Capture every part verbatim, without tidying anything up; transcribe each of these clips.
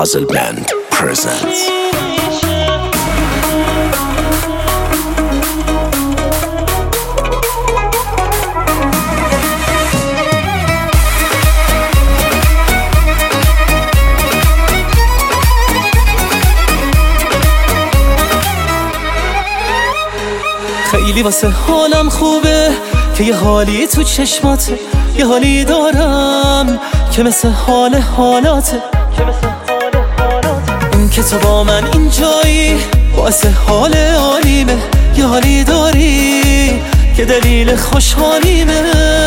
Puzzle Band presents. خیلی واسه حالم خوبه که یه حالی تو چشماته، یه حالی دارم که مثل حال حالاته. این که تو با من اینجایی باعث حال عالیمه، یه حالی داری که دلیل خوشحالیمه.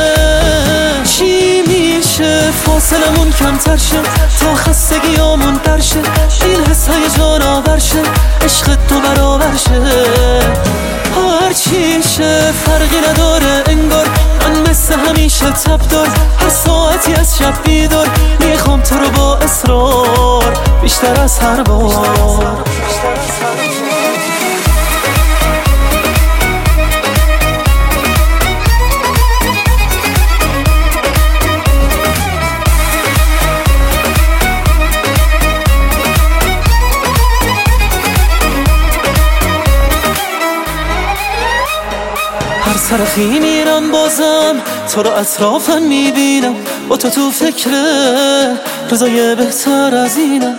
چی میشه فاصلمون کمتر شه تا خستگیامون در شه، این حس هیجان آور شه، عشق تو برابر شه. هر چی شه فرقی نداره انگار من مثل همیشه تب دار، هر ساعتی از شب بیدار میخوام تو رو با اصرار بیشتر از هر بار. هر سرخی میرم بازم تو رو اطرافم میبینم، با تو تو فکره روزای بهتر از اینم.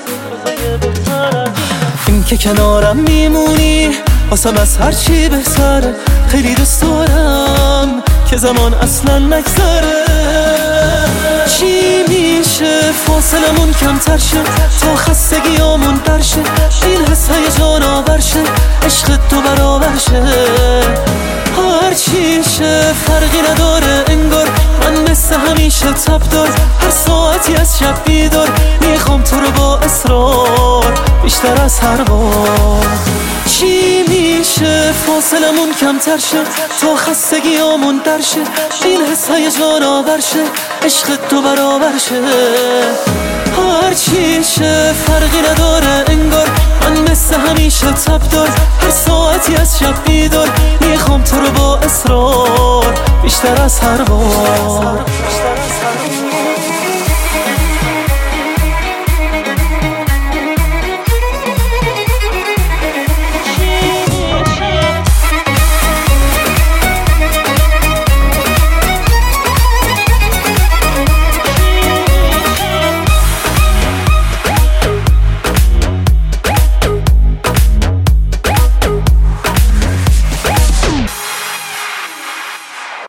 این که کنارم میمونی واسم از هر چی بهتره، خیلی دوست دارم که زمان اصلا نگذره. چی میشه فاصلمون کمتر شه تا خستگیامون در شه، این حس هیجان آور شه، عشق تو برابر شه. هر چی شه فرقی نداره انگار من مثل همیشه تب دار، هر ساعتی از شب بیدار میخوام تو رو با اصرار بیشتر از هر بار. چی میشه فاصلمون کمتر شه تا خستگیامون در شه، این حس هیجان آور شه، عشق تو برابر شه. هر چی شه فرقی نداره انگار من مثل همیشه تب دار، هر ساعتی از شب بیدار میخوام تو رو با اصرار بیشتر از هر بار.